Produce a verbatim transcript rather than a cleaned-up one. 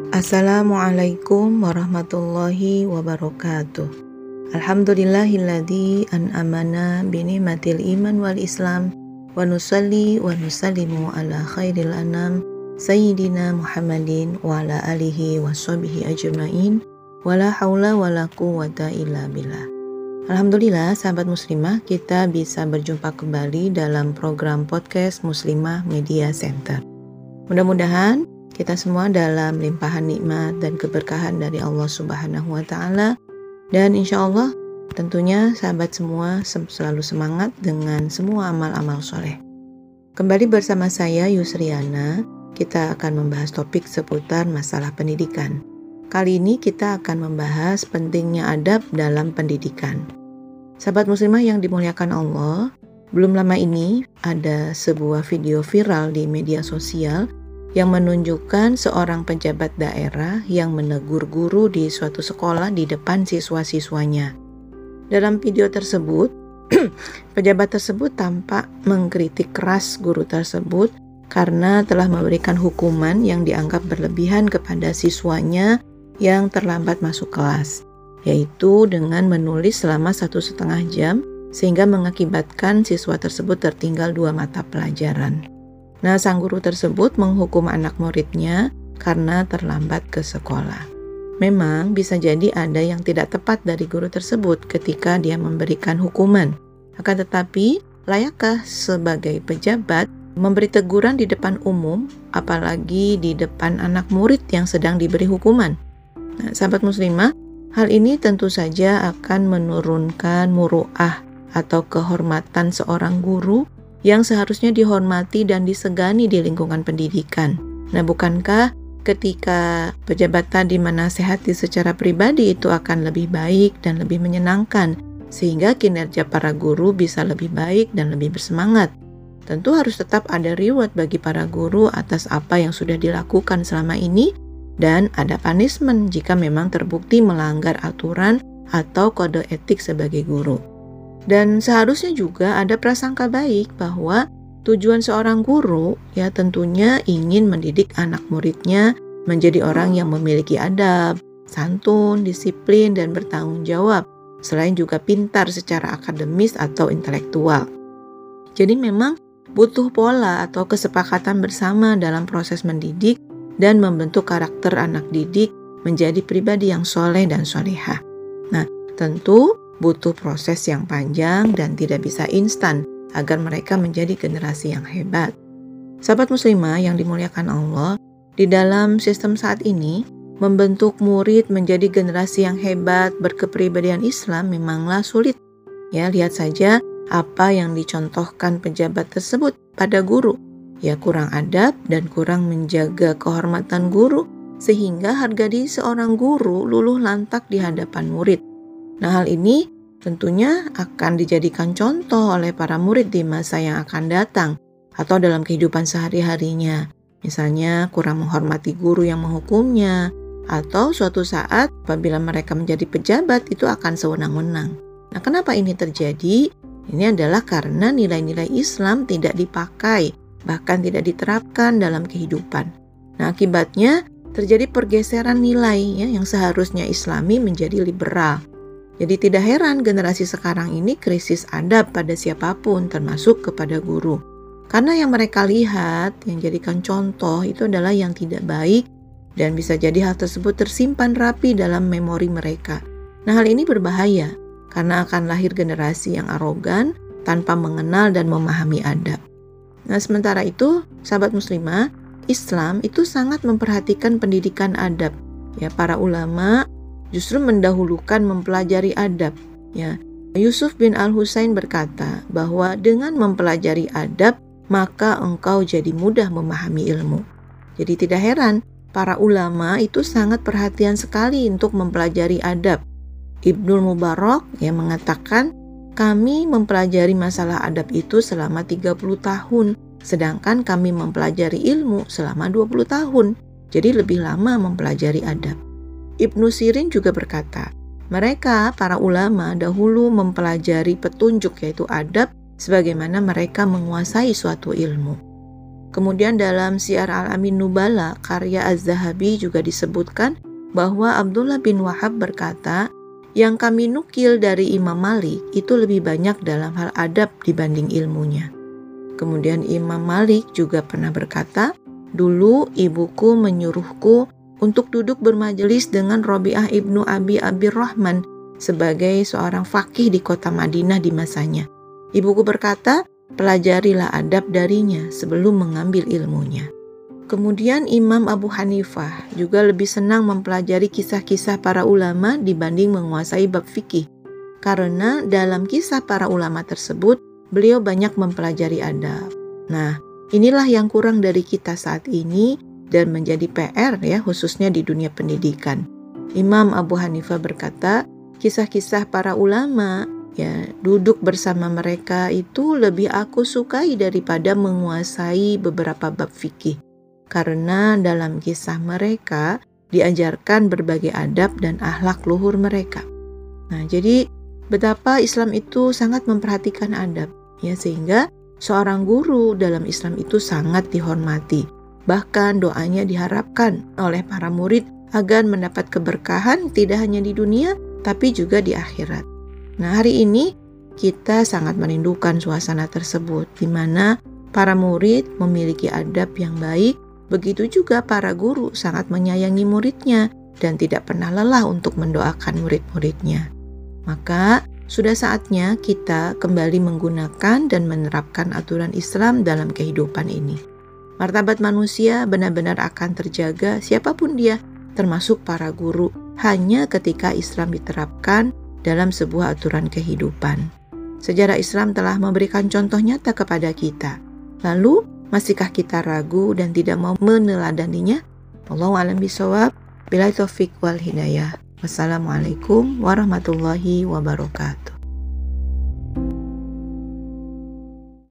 Assalamualaikum warahmatullahi wabarakatuh. Alhamdulillahilladzi an'amana bini'matil iman wal islam wa nusalli wa nusallimu ala khairil anam sayyidina Muhammadin wa ala alihi wa sahbihi ajma'in wa la haula wa la quwwata illa billah. Alhamdulillah sahabat muslimah, kita bisa berjumpa kembali dalam program podcast Muslimah Media Center. Mudah-mudahan kita semua dalam limpahan nikmat dan keberkahan dari Allah Subhanahu wa Ta'ala, dan insya Allah tentunya sahabat semua selalu semangat dengan semua amal-amal soleh. Kembali bersama saya Yusriana, kita akan membahas topik seputar masalah pendidikan. Kali ini kita akan membahas pentingnya adab dalam pendidikan. Sahabat muslimah yang dimuliakan Allah, belum lama ini ada sebuah video viral di media sosial yang menunjukkan seorang pejabat daerah yang menegur guru di suatu sekolah di depan siswa-siswanya. Dalam video tersebut, pejabat tersebut tampak mengkritik keras guru tersebut karena telah memberikan hukuman yang dianggap berlebihan kepada siswanya yang terlambat masuk kelas, yaitu dengan menulis selama satu setengah jam sehingga mengakibatkan siswa tersebut tertinggal dua mata pelajaran. Nah, sang guru tersebut menghukum anak muridnya karena terlambat ke sekolah. Memang bisa jadi ada yang tidak tepat dari guru tersebut ketika dia memberikan hukuman. Akan tetapi, layakkah sebagai pejabat memberi teguran di depan umum, apalagi di depan anak murid yang sedang diberi hukuman? Nah, sahabat muslimah, hal ini tentu saja akan menurunkan muru'ah atau kehormatan seorang guru yang seharusnya dihormati dan disegani di lingkungan pendidikan. Nah, bukankah ketika pejabat tadi menasehati secara pribadi itu akan lebih baik dan lebih menyenangkan, sehingga kinerja para guru bisa lebih baik dan lebih bersemangat? Tentu harus tetap ada reward bagi para guru atas apa yang sudah dilakukan selama ini, dan ada punishment jika memang terbukti melanggar aturan atau kode etik sebagai guru. Dan seharusnya juga ada prasangka baik bahwa tujuan seorang guru ya tentunya ingin mendidik anak muridnya menjadi orang yang memiliki adab, santun, disiplin, dan bertanggung jawab, selain juga pintar secara akademis atau intelektual. Jadi memang butuh pola atau kesepakatan bersama dalam proses mendidik dan membentuk karakter anak didik menjadi pribadi yang soleh dan solehah. Nah, tentu butuh proses yang panjang dan tidak bisa instan agar mereka menjadi generasi yang hebat. Sahabat muslimah yang dimuliakan Allah, di dalam sistem saat ini, membentuk murid menjadi generasi yang hebat berkepribadian Islam memanglah sulit. Ya, lihat saja apa yang dicontohkan pejabat tersebut pada guru. Ya, kurang adab dan kurang menjaga kehormatan guru, sehingga harga diri seorang guru luluh lantak di hadapan murid. Nah, hal ini tentunya akan dijadikan contoh oleh para murid di masa yang akan datang atau dalam kehidupan sehari-harinya. Misalnya kurang menghormati guru yang menghukumnya, atau suatu saat apabila mereka menjadi pejabat itu akan sewenang-wenang. Nah, kenapa ini terjadi? Ini adalah karena nilai-nilai Islam tidak dipakai, bahkan tidak diterapkan dalam kehidupan. Nah, akibatnya terjadi pergeseran nilai ya, yang seharusnya Islami menjadi liberal. Jadi tidak heran generasi sekarang ini krisis adab pada siapapun, termasuk kepada guru. Karena yang mereka lihat, yang jadikan contoh itu adalah yang tidak baik, dan bisa jadi hal tersebut tersimpan rapi dalam memori mereka. Nah, hal ini berbahaya, karena akan lahir generasi yang arogan, tanpa mengenal dan memahami adab. Nah, sementara itu, sahabat muslimah, Islam itu sangat memperhatikan pendidikan adab. Ya, para ulama justru mendahulukan mempelajari adab. Ya, Yusuf bin Al-Husain berkata bahwa dengan mempelajari adab, maka engkau jadi mudah memahami ilmu. Jadi tidak heran, para ulama itu sangat perhatian sekali untuk mempelajari adab. Ibnul Mubarak yang mengatakan, kami mempelajari masalah adab itu selama tiga puluh tahun, sedangkan kami mempelajari ilmu selama dua puluh tahun. Jadi lebih lama mempelajari adab. Ibnu Sirin juga berkata, mereka para ulama dahulu mempelajari petunjuk yaitu adab sebagaimana mereka menguasai suatu ilmu. Kemudian dalam Syiar Al-Amin Nubala karya Az-Zahabi juga disebutkan bahwa Abdullah bin Wahab berkata, yang kami nukil dari Imam Malik itu lebih banyak dalam hal adab dibanding ilmunya. Kemudian Imam Malik juga pernah berkata, dulu ibuku menyuruhku untuk duduk bermajelis dengan Rabi'ah ibnu Abi Abirrahman sebagai seorang faqih di kota Madinah di masanya. Ibuku berkata, pelajarilah adab darinya sebelum mengambil ilmunya. Kemudian Imam Abu Hanifah juga lebih senang mempelajari kisah-kisah para ulama dibanding menguasai bab fikih. Karena dalam kisah para ulama tersebut, beliau banyak mempelajari adab. Nah, inilah yang kurang dari kita saat ini dan menjadi P R ya, khususnya di dunia pendidikan. Imam Abu Hanifah berkata, kisah-kisah para ulama, ya, duduk bersama mereka itu lebih aku sukai daripada menguasai beberapa bab fikih. Karena dalam kisah mereka diajarkan berbagai adab dan akhlak luhur mereka. Nah, jadi betapa Islam itu sangat memperhatikan adab, ya, sehingga seorang guru dalam Islam itu sangat dihormati. Bahkan doanya diharapkan oleh para murid agar mendapat keberkahan tidak hanya di dunia, tapi juga di akhirat. Nah, hari ini kita sangat merindukan suasana tersebut, di mana para murid memiliki adab yang baik. Begitu juga para guru sangat menyayangi muridnya dan tidak pernah lelah untuk mendoakan murid-muridnya. Maka sudah saatnya kita kembali menggunakan dan menerapkan aturan Islam dalam kehidupan ini. Martabat manusia benar-benar akan terjaga siapapun dia, termasuk para guru, hanya ketika Islam diterapkan dalam sebuah aturan kehidupan. Sejarah Islam telah memberikan contoh nyata kepada kita. Lalu, masihkah kita ragu dan tidak mau meneladaninya? Wallahu a'lam bishawab. Billahi taufik wal hidayah. Wassalamualaikum warahmatullahi wabarakatuh.